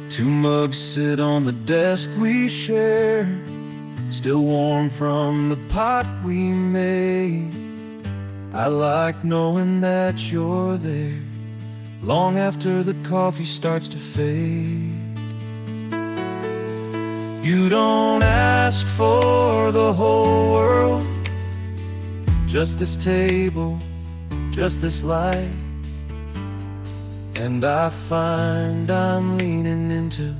Two mugs sit on the desk we share, still warm from the pot we made. I like knowing that you're there, long after the coffee starts to fade. You don't ask for the whole world, just this table, just this light. And I find I'm leaning into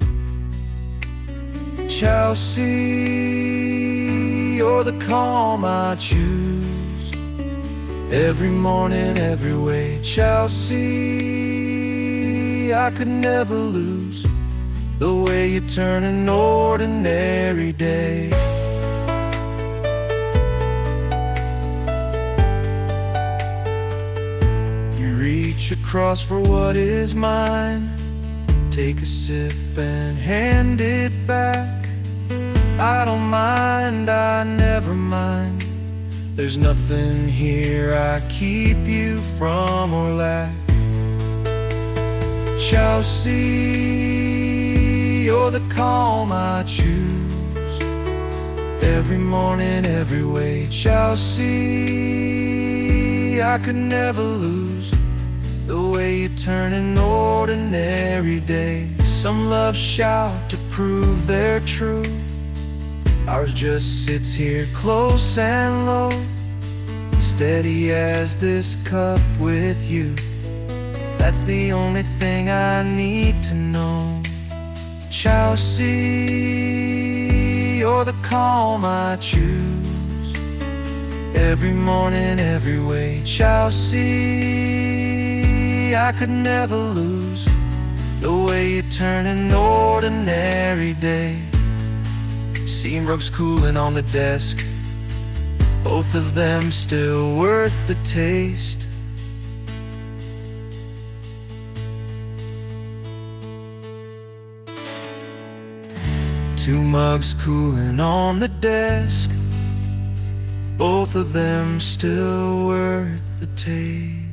Chelsea. You're the calm I choose, every morning, every way. Chelsea, I could never lose the way you turn an ordinary day. Reach across for what is mine, take a sip and hand it back. I don't mind, I never mind. There's nothing here I keep you from or lack. Chelsea, you're the calm I choose, every morning, every way. Chelsea, I could never lose the way you turn an ordinary day. Some love shout to prove they're true, ours just sits here close and low, steady as this cup with you. That's the only thing I need to know. Chelsea, you're the calm I choose, every morning, every way. Chelsea, I could never lose the way you turn an ordinary day. Seam rugs cooling on the desk, both of them still worth the taste. Two mugs cooling on the desk, both of them still worth the taste.